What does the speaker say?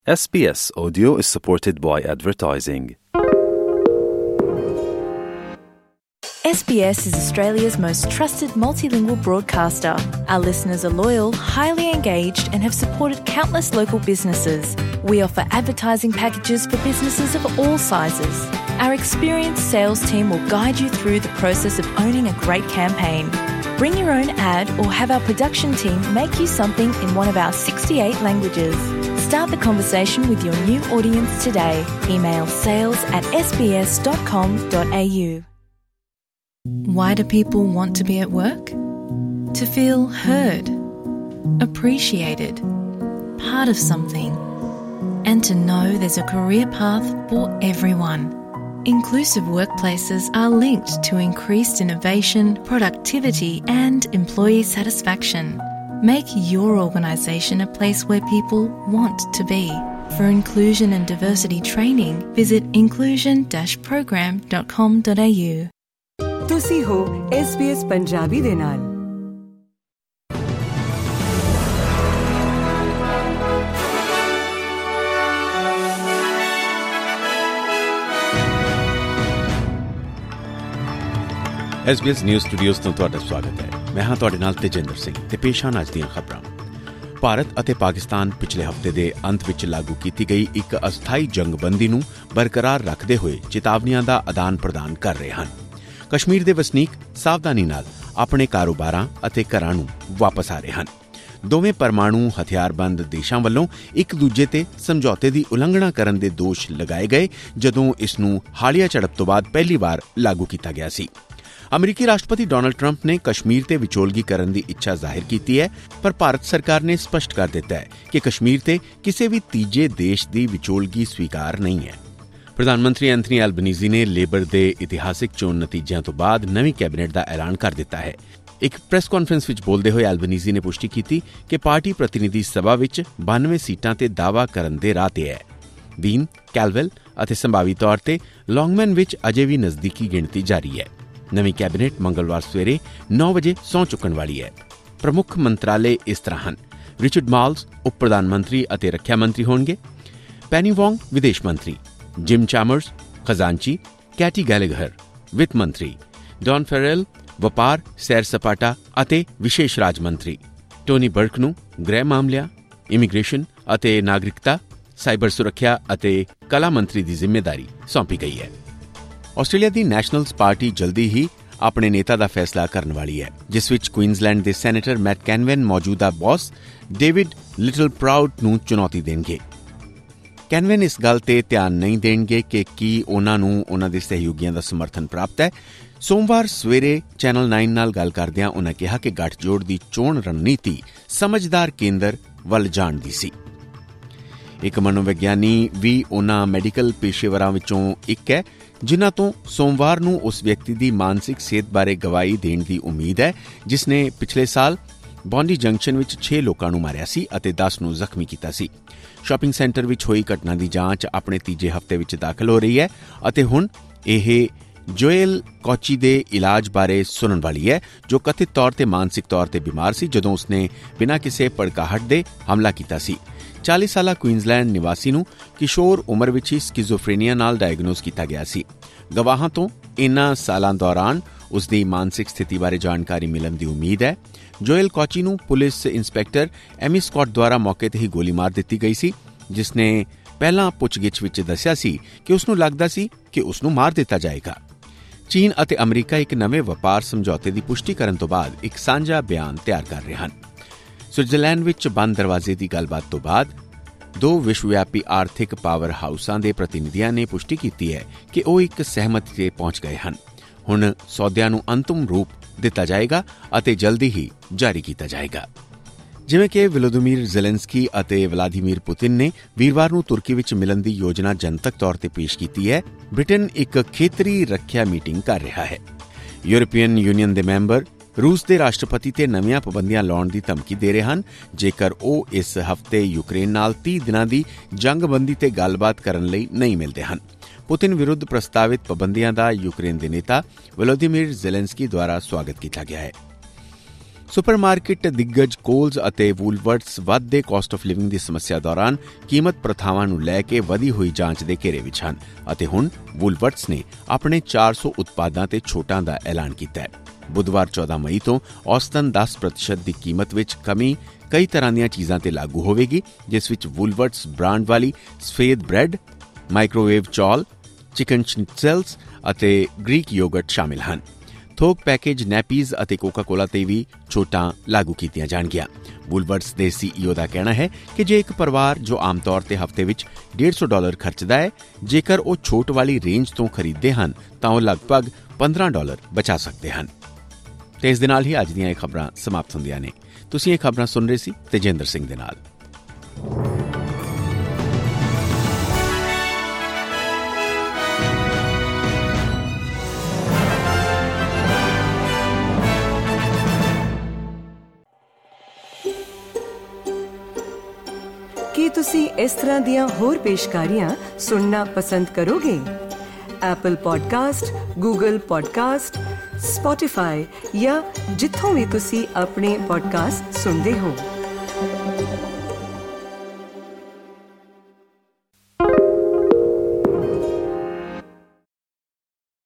SBS Audio is supported by advertising. SBS is Australia's most trusted multilingual broadcaster. Our listeners are loyal, highly engaged and have supported countless local businesses. We offer advertising packages for businesses of all sizes. Our experienced sales team will guide you through the process of owning a great campaign. Bring your own ad or have our production team make you something in one of our 68 languages. Start the conversation with your new audience today. Email sales@sbs.com.au. Why do people want to be at work? To feel heard, appreciated, part of something, and to know there's a career path for everyone. Inclusive workplaces are linked to increased innovation, productivity, and employee satisfaction. Make your organisation a place where people want to be. For inclusion and diversity training, visit inclusion-program.com.au. ਤੁਸੀਂ ਹੋ SBS Punjabi ਦੇ ਨਾਲ। SBS news studios ਤੋਂ ਤੁਹਾਡਾ ਸਵਾਗਤ ਹੈ। ਮੈਂ ਹਾਂ ਤੁਹਾਡੇ ਨਾਲ ਤੇਜਿੰਦਰ ਸਿੰਘ ਤੇ ਪੇਸ਼ ਹਨ ਅੱਜ ਦੀਆਂ ਖਬਰਾਂ। ਭਾਰਤ ਅਤੇ ਪਾਕਿਸਤਾਨ ਪਿਛਲੇ ਹਫ਼ਤੇ ਦੇ ਅੰਤ ਵਿੱਚ ਲਾਗੂ ਕੀਤੀ ਗਈ ਇੱਕ ਅਸਥਾਈ ਜੰਗਬੰਦੀ ਨੂੰ ਬਰਕਰਾਰ ਰੱਖਦੇ ਹੋਏ ਚੇਤਾਵਨੀਆਂ ਦਾ ਆਦਾਨ ਪ੍ਰਦਾਨ ਕਰ ਰਹੇ ਹਨ। ਕਸ਼ਮੀਰ ਦੇ ਵਸਨੀਕ ਸਾਵਧਾਨੀ ਨਾਲ ਆਪਣੇ ਕਾਰੋਬਾਰਾਂ ਅਤੇ ਘਰਾਂ ਨੂੰ ਵਾਪਸ ਆ ਰਹੇ ਹਨ। ਦੋਵੇਂ ਪਰਮਾਣੂ ਹਥਿਆਰਬੰਦ ਦੇਸ਼ਾਂ ਵੱਲੋਂ ਇੱਕ ਦੂਜੇ ਤੇ ਸਮਝੌਤੇ ਦੀ ਉਲੰਘਣਾ ਕਰਨ ਦੇ ਦੋਸ਼ ਲਗਾਏ ਗਏ ਜਦੋਂ ਇਸ ਨੂੰ ਹਾਲੀਆ ਝੜਪ ਤੋਂ ਬਾਅਦ ਪਹਿਲੀ ਵਾਰ ਲਾਗੂ ਕੀਤਾ ਗਿਆ ਸੀ। ਅਮਰੀਕੀ ਰਾਸ਼ਟਰਪਤੀ ਡੋਨਾਲਡ ਟਰੰਪ ਨੇ ਕਸ਼ਮੀਰ ਤੇ ਵਿਚੋਲਗੀ ਕਰਨ ਦੀ ਇੱਛਾ ਜ਼ਾਹਿਰ ਕੀਤੀ ਹੈ, ਪਰ ਭਾਰਤ ਸਰਕਾਰ ਨੇ ਸਪਸ਼ਟ ਕਰ ਦਿੱਤਾ ਹੈ ਕਿ ਕਸ਼ਮੀਰ ਤੇ ਕਿਸੇ ਵੀ ਤੀਜੇ ਦੇਸ਼ ਦੀ ਵਿਚੋਲਗੀ ਸਵੀਕਾਰ ਨਹੀਂ ਹੈ। ਪ੍ਰਧਾਨ ਮੰਤਰੀ ਐਂਥਨੀ ਐਲਬਨੀਜ਼ੀ ਨੇ ਲੇਬਰ ਦੇ ਇਤਿਹਾਸਿਕ ਚੋਣ ਨਤੀਜਿਆਂ ਤੋਂ ਬਾਅਦ ਨਵੀਂ ਕੈਬਨਿਟ ਦਾ ਐਲਾਨ ਕਰ ਦਿੱਤਾ ਹੈ। ਇੱਕ ਪ੍ਰੈਸ ਕਾਨਫਰੰਸ ਵਿੱਚ ਬੋਲਦੇ ਹੋਏ ਐਲਬਨੀਜ਼ੀ ਨੇ ਪੁਸ਼ਟੀ ਕੀਤੀ ਕਿ ਪਾਰਟੀ ਪ੍ਰਤੀਨਿਧੀ ਸਭਾ ਵਿੱਚ 92 ਸੀਟਾਂ ਤੇ ਦਾਅਵਾ ਕਰਨ ਦੇ ਰਾਹ ਤੇ ਹੈ। ਬੀਨ, ਕੈਲਵੈਲ ਅਤੇ ਸੰਭਾਵੀ ਤੌਰ ਤੇ ਲੌਂਗਮੈਨ ਵਿੱਚ ਅਜੇ ਵੀ ਨਜ਼ਦੀਕੀ ਗਿਣਤੀ ਜਾਰੀ ਹੈ। ਨਵੀਂ ਕੈਬਨਿਟ ਮੰਗਲਵਾਰ ਸਵੇਰੇ 9 ਵਜੇ ਸਹੁੰ ਚੁੱਕਣ ਵਾਲੀ ਹੈ। ਪ੍ਰਮੁੱਖ ਮੰਤਰਾਲੇ ਇਸ ਤਰ੍ਹਾਂ ਹਨ। ਰਿਚਰਡ ਮਾਲਸ ਉਪ ਪ੍ਰਧਾਨ ਮੰਤਰੀ ਅਤੇ ਰੱਖਿਆ ਮੰਤਰੀ ਹੋਣਗੇ। ਪੈਨੀ ਵੋਂਗ ਵਿਦੇਸ਼ ਮੰਤਰੀ, ਜਿਮ ਚਾਮਰਸ ਖਜ਼ਾਨਚੀ, ਕੈਟੀ ਗੈਲਗਹਰ ਵਿੱਤ ਮੰਤਰੀ, ਡੌਨ ਫੈਰਲ ਵਪਾਰ, ਸੈਰ ਸਪਾਟਾ ਅਤੇ ਵਿਸ਼ੇਸ਼ ਰਾਜ ਮੰਤਰੀ, ਟੋਨੀ ਬਰਕ ਨੂੰ ਗ੍ਰਹਿ ਮਾਮਲਿਆਂ, ਇਮੀਗ੍ਰੇਸ਼ਨ ਅਤੇ ਨਾਗਰਿਕਤਾ, ਸਾਈਬਰ ਸੁਰੱਖਿਆ ਅਤੇ ਕਲਾ ਮੰਤਰੀ ਦੀ ਜ਼ਿੰਮੇਦਾਰੀ ਸੌਂਪੀ ਗਈ ਹੈ। ਆਸਟ੍ਰੇਲੀਆ ਦੀ ਨੈਸ਼ਨਲਜ਼ ਪਾਰਟੀ ਜਲਦੀ ਹੀ ਆਪਣੇ ਨੇਤਾ ਦਾ ਫੈਸਲਾ ਕਰਨ ਵਾਲੀ ਹੈ, ਜਿਸ ਵਿੱਚ ਕੁਈਨਜ਼ਲੈਂਡ ਦੇ ਸੈਨੇਟਰ ਮੈਟ ਕੈਨਵੈਨ ਮੌਜੂਦਾ ਬੌਸ ਡੇਵਿਡ ਲਿਟਲ ਪ੍ਰਾਊਡ ਨੂੰ ਚੁਣੌਤੀ ਦੇਣਗੇ। ਕੈਨਵੈਨ ਇਸ ਗੱਲ ਤੇ ਧਿਆਨ ਨਹੀਂ ਦੇਣਗੇ ਕਿ ਕੀ ਉਨ੍ਹਾਂ ਨੂੰ ਉਨ੍ਹਾਂ ਦੇ ਸਹਿਯੋਗੀਆਂ ਦਾ ਸਮਰਥਨ ਪ੍ਰਾਪਤ ਹੈ। ਸੋਮਵਾਰ ਸਵੇਰੇ ਚੈਨਲ 9 ਨਾਲ ਗੱਲ ਕਰਦਿਆਂ ਉਨ੍ਹਾਂ ਕਿਹਾ ਕਿ ਗੱਠਜੋੜ ਦੀ ਚੋਣ ਰਣਨੀਤੀ ਸਮਝਦਾਰ ਕੇਂਦਰ ਵੱਲ ਜਾਣ ਦੀ ਸੀ। ਇੱਕ ਮਨੋਵਿਗਿਆਨੀ ਵੀ ਉਨ੍ਹਾਂ ਮੈਡੀਕਲ ਪੇਸ਼ੇਵਰਾਂ ਵਿੱਚੋਂ ਇੱਕ ਹੈ ਜਿਨ੍ਹਾਂ ਤੋਂ ਸੋਮਵਾਰ ਨੂੰ ਉਸ ਵਿਅਕਤੀ ਦੀ ਮਾਨਸਿਕ ਸਿਹਤ ਬਾਰੇ ਗਵਾਹੀ ਦੇਣ ਦੀ ਉਮੀਦ ਹੈ ਜਿਸ ਨੇ ਪਿਛਲੇ ਸਾਲ ਬੌਂਡੀ ਜੰਕਸ਼ਨ ਵਿੱਚ 6 ਲੋਕਾਂ ਨੂੰ ਮਾਰਿਆ ਸੀ ਅਤੇ 10 ਨੂੰ ਜ਼ਖਮੀ ਕੀਤਾ ਸੀ। ਸ਼ਾਪਿੰਗ ਸੈਂਟਰ ਵਿੱਚ ਹੋਈ ਘਟਨਾ ਦੀ ਜਾਂਚ ਆਪਣੇ ਤੀਜੇ ਹਫ਼ਤੇ ਵਿੱਚ ਦਾਖਲ ਹੋ ਰਹੀ ਹੈ ਅਤੇ ਹੁਣ ਇਹ ਜੋਏਲ ਕੋਚੀ ਦੇ ਇਲਾਜ ਬਾਰੇ ਸੁਣਨ ਵਾਲੀ ਹੈ, ਜੋ ਕਥਿਤ ਤੌਰ ਤੇ ਮਾਨਸਿਕ ਤੌਰ ਤੇ ਬਿਮਾਰ ਸੀ ਜਦੋਂ ਉਸਨੇ ਬਿਨਾਂ ਕਿਸੇ ਭੜਕਾਹਟ ਦੇ ਹਮਲਾ ਕੀਤਾ ਸੀ। 40 ਸਾਲਾ ਕੁਈਨਜ਼ਲੈਂਡ ਨਿਵਾਸੀ ਨੂੰ ਕਿਸ਼ੋਰ ਉਮਰ ਵਿੱਚ ਹੀ ਸਕਿਜ਼ੋਫਰੇਨੀਆ ਨਾਲ ਡਾਇਗਨੋਜ਼ ਕੀਤਾ ਗਿਆ ਸੀ। ਗਵਾਹਾਂ ਤੋਂ ਇਨ੍ਹਾਂ ਸਾਲਾਂ ਦੌਰਾਨ ਉਸ ਦੀ ਮਾਨਸਿਕ ਸਥਿਤੀ ਬਾਰੇ ਜਾਣਕਾਰੀ ਮਿਲਣ ਦੀ ਉਮੀਦ ਹੈ। ਜੋਏਲ ਕੋਚੀ ਨੂੰ ਪੁਲਿਸ ਇੰਸਪੈਕਟਰ ਐਮੀ ਸਕਾਟ ਦੁਆਰਾ ਮੌਕੇ ਤੇ ਹੀ ਗੋਲੀ ਮਾਰ ਦਿੱਤੀ ਗਈ ਸੀ, ਜਿਸ ਨੇ ਪਹਿਲਾਂ ਪੁੱਛਗਿੱਛ ਵਿੱਚ ਦੱਸਿਆ ਸੀ ਕਿ ਉਸ ਨੂੰ ਲੱਗਦਾ ਸੀ ਕਿ ਉਸ ਨੂੰ ਮਾਰ ਦਿੱਤਾ ਜਾਏਗਾ। ਚੀਨ ਅਤੇ ਅਮਰੀਕਾ ਇੱਕ ਨਵੇਂ ਵਪਾਰ ਸਮਝੌਤੇ ਦੀ ਪੁਸ਼ਟੀ ਕਰਨ ਤੋਂ ਬਾਅਦ ਇੱਕ ਸਾਂਝਾ ਬਿਆਨ ਤਿਆਰ ਕਰ ਰਹੇ ਹਨ। ਸਵਿਟਜ਼ਰਲੈਂਡ ਵਿੱਚ ਬੰਦ ਦਰਵਾਜ਼ੇ ਦੀ ਗੱਲਬਾਤ ਤੋਂ ਬਾਅਦ 2 ਵਿਸ਼ਵਵਿਆਪੀ ਆਰਥਿਕ ਪਾਵਰ ਹਾਊਸਾਂ ਦੇ ਪ੍ਰਤੀਨਿਧੀਆਂ ਨੇ ਪੁਸ਼ਟੀ ਕੀਤੀ ਹੈ ਕਿ ਉਹ ਇੱਕ ਸਹਿਮਤੀ ਤੇ ਪਹੁੰਚ ਗਏ ਹਨ। ਹੁਣ ਸੌਦਿਆਂ ਨੂੰ ਅੰਤਿਮ ਰੂਪ ਦਿੱਤਾ ਜਾਏਗਾ ਅਤੇ ਜਲਦੀ ਹੀ ਜਾਰੀ ਕੀਤਾ ਜਾਏਗਾ। ਜਿਵੇਂ ਕਿ ਵਲੋਦੀਮੀਰ ਜ਼ੈਲੈਂਸਕੀ ਅਤੇ ਵਲਾਦੀਮੀਰ ਪੁਤਿਨ ਨੇ ਵੀਰਵਾਰ ਨੂੰ ਤੁਰਕੀ ਵਿੱਚ ਮਿਲਣ ਦੀ ਯੋਜਨਾ ਜਨਤਕ ਤੌਰ ਤੇ ਪੇਸ਼ ਕੀਤੀ ਹੈ, ਬ੍ਰਿਟੇਨ ਇੱਕ ਖੇਤਰੀ ਰੱਖਿਆ ਮੀਟਿੰਗ ਕਰ ਰਿਹਾ ਹੈ। ਯੂਰਪੀਅਨ ਯੂਨੀਅਨ ਦੇ ਮੈਂਬਰ ਰੂਸ ਦੇ ਰਾਸ਼ਟਰਪਤੀ ਤੇ ਨਵੀਆਂ ਪਾਬੰਦੀਆਂ ਲਾਉਣ ਦੀ ਧਮਕੀ ਦੇ ਰਹੇ ਹਨ ਜੇਕਰ ਉਹ ਇਸ ਹਫ਼ਤੇ ਯੂਕਰੇਨ ਨਾਲ 30 ਦਿਨਾਂ ਦੀ ਜੰਗਬੰਦੀ ਤੇ ਗੱਲਬਾਤ ਕਰਨ ਲਈ ਨਹੀਂ ਮਿਲਦੇ ਹਨ। ਪੁਤਿਨ ਵਿਰੁੱਧ ਪ੍ਰਸਤਾਵਿਤ ਪਾਬੰਦੀਆਂ ਦਾ ਯੂਕਰੇਨ ਦੇ ਨੇਤਾ ਵਲੋਦੀਮੀਰ ਜ਼ੈਲੈਂਸਕੀ ਦੁਆਰਾ ਸਵਾਗਤ ਕੀਤਾ ਗਿਆ ਹੈ। ਸੁਪਰਮਾਰਕੀਟ ਦਿੱਗਜ ਕੋਲਜ਼ ਅਤੇ ਵੂਲਵਰਟਸ ਵੱਧਦੇ ਕਾਸਟ ਆਫ ਲਿਵਿੰਗ ਦੀ ਸਮੱਸਿਆ ਦੌਰਾਨ ਕੀਮਤ ਪ੍ਰਥਾਵਾਂ ਨੂੰ ਲੈ ਕੇ ਵਧੀ ਹੋਈ ਜਾਂਚ ਦੇ ਘੇਰੇ ਵਿੱਚ ਹਨ ਅਤੇ ਹੁਣ ਵੂਲਵਰਟਸ ਨੇ ਆਪਣੇ 400 ਉਤਪਾਦਾਂ ਤੇ ਛੋਟਾਂ ਦਾ ਐਲਾਨ ਕੀਤਾ ਹੈ। ਬੁੱਧਵਾਰ 14 ਮਈ ਤੋਂ ਔਸਤਨ 10% ਦੀ ਕੀਮਤ ਵਿੱਚ ਕਮੀ ਕਈ ਤਰ੍ਹਾਂ ਦੀਆਂ ਚੀਜ਼ਾਂ ਤੇ ਲਾਗੂ ਹੋਵੇਗੀ, ਜਿਸ ਵਿੱਚ ਵੂਲਵਰਟਸ ਬ੍ਰਾਂਡ ਵਾਲੀ ਸਫੇਦ ਬ੍ਰੈਡ, ਮਾਈਕ੍ਰੋਵੇਵ ਚੌਲ, ਚਿਕਨ ਸ਼ਨਿਟਜ਼ਲਸ ਅਤੇ ਗ੍ਰੀਕ ਯੋਗਰਟ ਸ਼ਾਮਿਲ ਹਨ। ਥੋਕ ਪੈਕੇਜ ਨੈਪੀਜ਼ ਅਤੇ ਕੋਕਾ-ਕੋਲਾ ਤੇ ਵੀ ਛੋਟਾਂ ਲਾਗੂ ਕੀਤੀਆਂ ਜਾਣਗੀਆਂ। ਵੂਲਵਰਟਸ ਦੇ CEO ਦਾ ਕਹਿਣਾ ਹੈ ਕਿ ਜੇ ਇੱਕ ਪਰਿਵਾਰ ਜੋ ਆਮ ਤੌਰ ਤੇ ਹਫ਼ਤੇ ਵਿੱਚ $150 ਖਰਚਦਾ ਹੈ, ਜੇਕਰ ਉਹ ਛੋਟ ਵਾਲੀ ਰੇਂਜ ਤੋਂ ਖਰੀਦਦੇ ਹਨ ਤਾਂ ਉਹ ਲਗਭਗ $15 ਬਚਾ ਸਕਦੇ ਹਨ। ਤੇ ਇਸ ਦੇ ਨਾਲ ਹੀ ਅੱਜ ਦੀਆਂ ਇਹ ਖਬਰਾਂ ਸਮਾਪਤ ਹੁੰਦੀਆਂ ਨੇ। ਤੁਸੀਂ ਇਹ ਖਬਰਾਂ ਸੁਣ ਰਹੇ ਸੀ ਤੇਜਿੰਦਰ ਸਿੰਘ ਦੇ ਨਾਲ। ਕੀ ਤੁਸੀਂ ਇਸ ਤਰ੍ਹਾਂ ਦੀਆਂ ਹੋਰ ਪੇਸ਼ਕਾਰੀਆਂ ਸੁਣਨਾ ਪਸੰਦ ਕਰੋਗੇ? Apple podcast, Google podcast, Spotify ਜਾਂ ਜਿੱਥੋਂ ਵੀ ਤੁਸੀਂ ਆਪਣੇ ਪੋਡਕਾਸਟ ਸੁਣਦੇ ਹੋ।